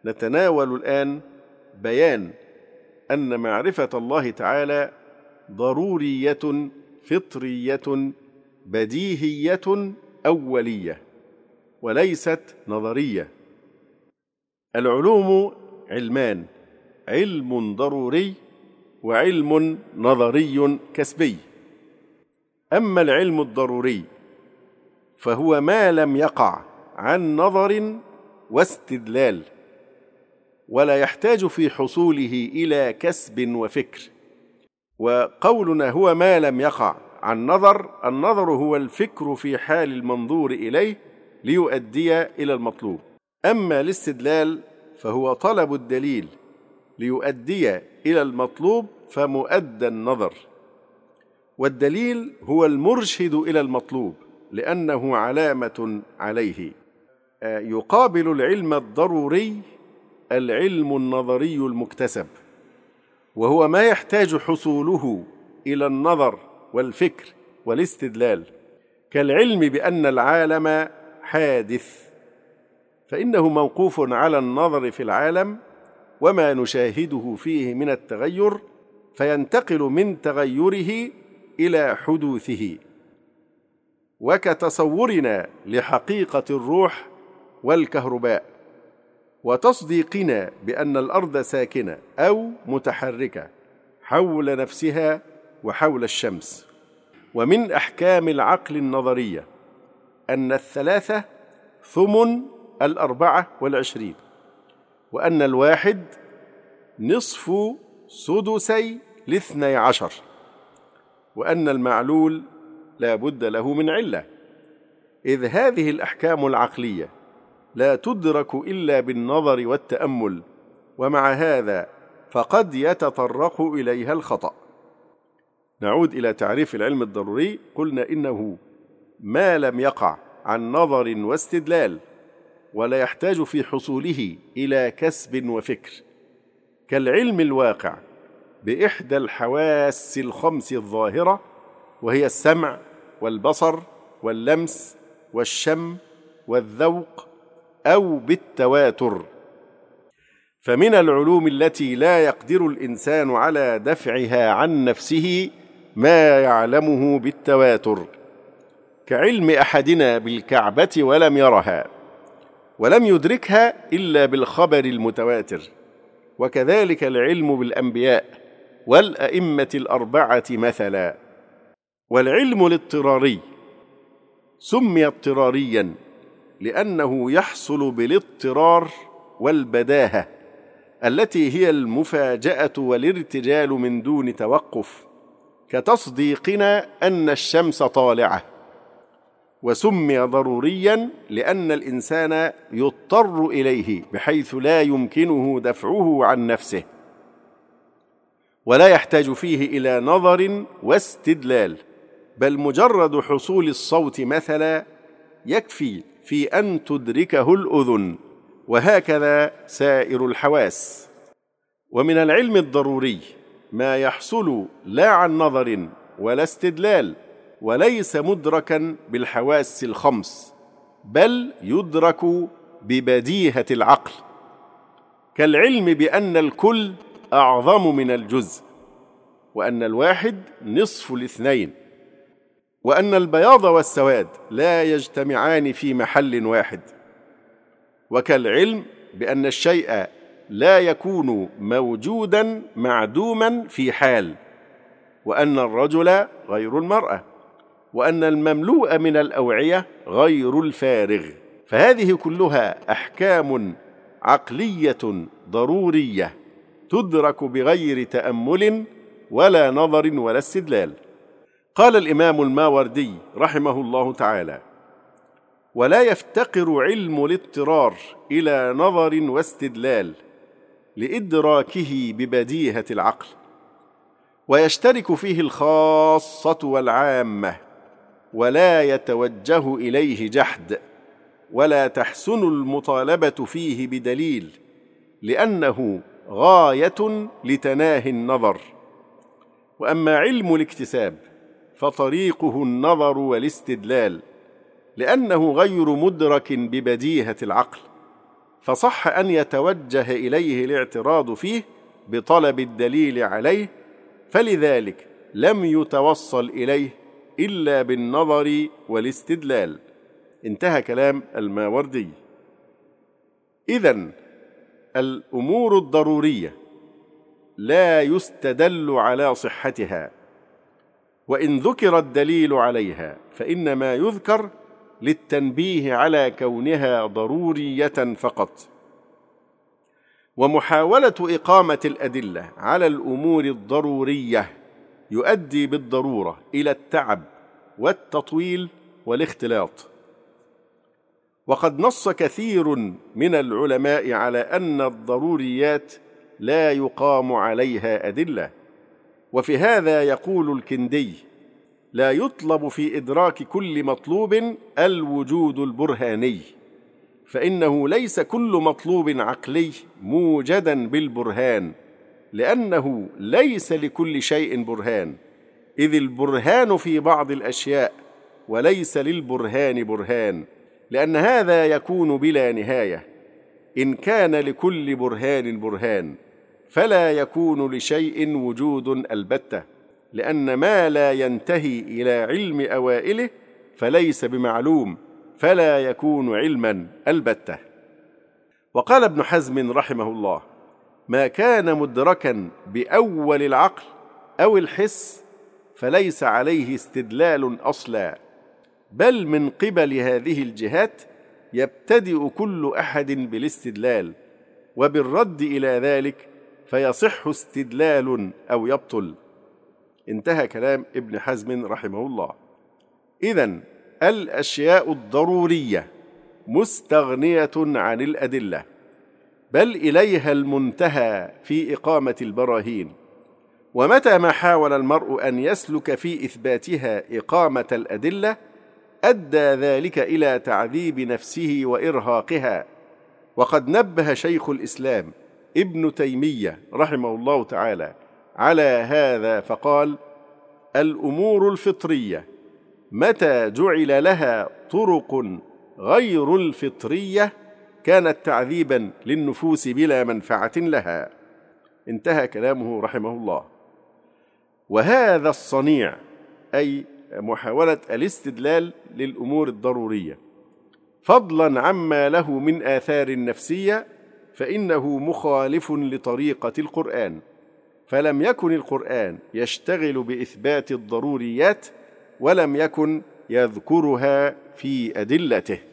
نتناول الآن بيان أن معرفة الله تعالى ضرورية فطرية بديهية أولية وليست نظرية. العلوم علمان: علم ضروري وعلم نظري كسبي. أما العلم الضروري فهو ما لم يقع عن نظر واستدلال، ولا يحتاج في حصوله إلى كسب وفكر. وقولنا هو ما لم يقع عن نظر، النظر هو الفكر في حال المنظور إليه ليؤدي إلى المطلوب. أما الاستدلال فهو طلب الدليل ليؤدي إلى المطلوب، فمؤدى النظر. والدليل هو المرشد إلى المطلوب لأنه علامة عليه. يقابل العلم الضروري العلم النظري المكتسب، وهو ما يحتاج حصوله إلى النظر والفكر والاستدلال، كالعلم بأن العالم حادث، فإنه موقوف على النظر في العالم وما نشاهده فيه من التغير، فينتقل من تغيره إلى حدوثه. وكتصورنا لحقيقة الروح والكهرباء، وتصديقنا بأن الأرض ساكنة أو متحركة حول نفسها وحول الشمس. ومن أحكام العقل النظرية أن 3 ثمن 24، وأن 1 نصف سدسي 12، وأن المعلول لا بد له من علة، إذ هذه الأحكام العقلية لا تدرك إلا بالنظر والتأمل، ومع هذا فقد يتطرق إليها الخطأ. نعود إلى تعريف العلم الضروري. قلنا إنه ما لم يقع عن نظر واستدلال، ولا يحتاج في حصوله إلى كسب وفكر، كالعلم الواقع بإحدى الحواس ال5 الظاهرة، وهي السمع والبصر واللمس والشم والذوق، أو بالتواتر. فمن العلوم التي لا يقدر الإنسان على دفعها عن نفسه ما يعلمه بالتواتر، كعلم أحدنا بالكعبة ولم يرها ولم يدركها إلا بالخبر المتواتر، وكذلك العلم بالأنبياء والأئمة 4 مثلا. والعلم الاضطراري سمي اضطراريا لأنه يحصل بالاضطرار والبداهة التي هي المفاجأة والارتجال من دون توقف، كتصديقنا أن الشمس طالعة. وسمي ضروريا لأن الإنسان يضطر إليه بحيث لا يمكنه دفعه عن نفسه، ولا يحتاج فيه إلى نظر واستدلال، بل مجرد حصول الصوت مثلا يكفي في أن تدركه الأذن، وهكذا سائر الحواس. ومن العلم الضروري ما يحصل لا عن نظر ولا استدلال، وليس مدركا بالحواس ال5، بل يدرك ببديهة العقل، كالعلم بأن الكل أعظم من الجزء، وأن 1 نصف 2، وأن البياض والسواد لا يجتمعان في محل واحد، وكالعلم بأن الشيء لا يكون موجوداً معدوماً في حال، وأن الرجل غير المرأة، وأن المملوء من الأوعية غير الفارغ. فهذه كلها أحكام عقلية ضرورية تدرك بغير تأمل ولا نظر ولا استدلال. قال الإمام الماوردي رحمه الله تعالى: ولا يفتقر علم الاضطرار إلى نظر واستدلال لإدراكه ببديهة العقل، ويشترك فيه الخاصة والعامة، ولا يتوجه إليه جحد، ولا تحسن المطالبة فيه بدليل، لأنه غاية لتناهي النظر. وأما علم الاكتساب فطريقه النظر والاستدلال، لأنه غير مدرك ببديهة العقل، فصح أن يتوجه إليه الاعتراض فيه بطلب الدليل عليه، فلذلك لم يتوصل إليه إلا بالنظر والاستدلال. انتهى كلام الماوردي. إذن الأمور الضرورية لا يستدل على صحتها، وإن ذكر الدليل عليها فإنما يذكر للتنبيه على كونها ضرورية فقط. ومحاولة إقامة الأدلة على الأمور الضرورية يؤدي بالضرورة إلى التعب والتطويل والاختلاط. وقد نص كثير من العلماء على أن الضروريات لا يقام عليها أدلة، وفي هذا يقول الكندي: لا يطلب في إدراك كل مطلوب الوجود البرهاني، فإنه ليس كل مطلوب عقلي موجدا بالبرهان، لأنه ليس لكل شيء برهان، إذ البرهان في بعض الأشياء وليس للبرهان برهان، لأن هذا يكون بلا نهاية. إن كان لكل برهان برهان فلا يكون لشيء وجود البتة، لأن ما لا ينتهي إلى علم أوائله فليس بمعلوم، فلا يكون علما البتة. وقال ابن حزم رحمه الله: ما كان مدركا بأول العقل أو الحس فليس عليه استدلال أصلا، بل من قبل هذه الجهات يبتدئ كل أحد بالاستدلال، وبالرد إلى ذلك فيصح استدلال أو يبطل. انتهى كلام ابن حزم رحمه الله. إذن الأشياء الضرورية مستغنية عن الأدلة، بل إليها المنتهى في إقامة البراهين. ومتى ما حاول المرء أن يسلك في إثباتها إقامة الأدلة أدى ذلك إلى تعذيب نفسه وإرهاقها. وقد نبه شيخ الإسلام ابن تيمية رحمه الله تعالى على هذا فقال: الأمور الفطرية متى جعل لها طرق غير الفطرية كانت تعذيبا للنفوس بلا منفعة لها. انتهى كلامه رحمه الله. وهذا الصنيع، أي محاولة الاستدلال للأمور الضرورية، فضلا عما له من آثار نفسية، فإنه مخالف لطريقة القرآن، فلم يكن القرآن يشتغل بإثبات الضروريات، ولم يكن يذكرها في أدلته.